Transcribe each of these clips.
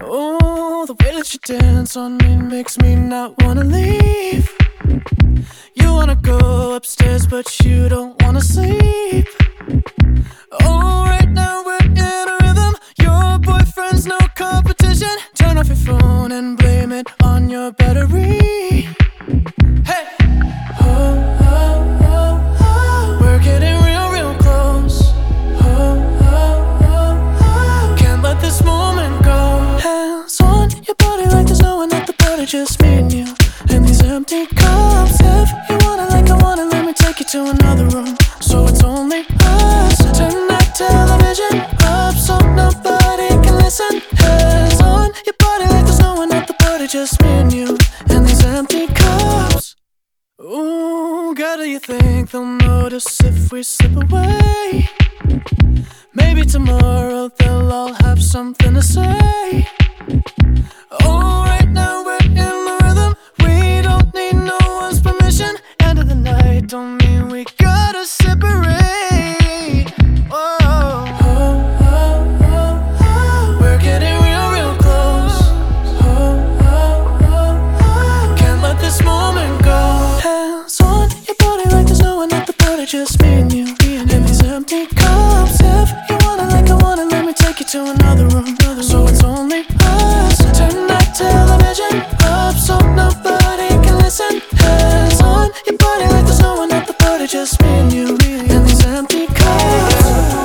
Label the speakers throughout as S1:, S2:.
S1: Oh, the way that you dance on me makes me not wanna leave. You wanna go upstairs, but you don't wanna sleep. Oh, right now we're in a rhythm. Your boyfriend's no competition. Turn off your phone and blame it on your battery. Hey! Oh, oh, oh, oh. We're getting real, real close. Oh, oh, oh, oh. Can't let this moment go. Hands on your body like there's no one at the party, just me and you and these empty cups. If you wanna like I wanna, let me take you to another room, so it's only us. Turn that television up so nobody can listen. Hands on your body like there's no one at the party, just me and you and these empty cups. Ooh, girl, do you think they'll notice if we slip away? Maybe tomorrow they'll all have something to say. Oh, right now we're in the rhythm. We don't need no one's permission. End of the night don't mean we gotta separate. Oh, oh, oh, oh, oh. We're getting real, real close. Oh, oh, oh, oh. Can't let this moment go. Hands on your body like there's no one at the party, just me and you and these empty cups. If you wanna like I wanna, let me take you to another room, so it's only us. Turn that television up so nobody can listen. Hands on your body like there's no one at the party, just me and you and these empty cups.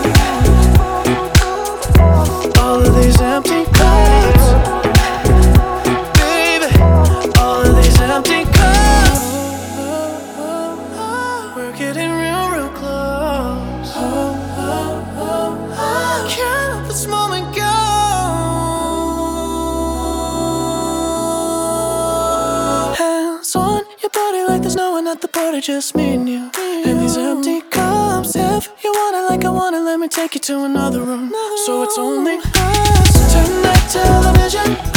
S1: All of these empty cups, baby. All of these empty cups. We're getting real, real close. Can't let this moment go. Hands on your body like there's no one at the party, just me and you and these empty cups. If you wanna like I wanna, let me take you to another room, so it's only us. Turn that television